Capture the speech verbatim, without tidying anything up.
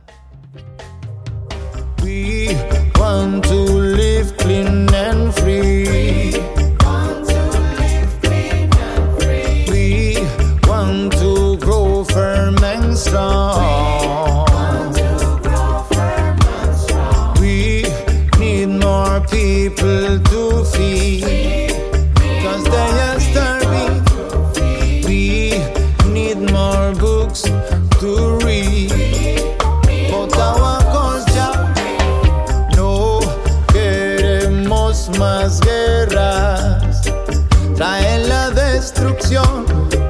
We want to live clean and free. Want to live clean and free. We want to grow firm and strong. Want to grow firm and strong. We need more people to feed, 'cause they are starving. We need more books to read. But our culture, no queremos más guerras. Traen la destrucción.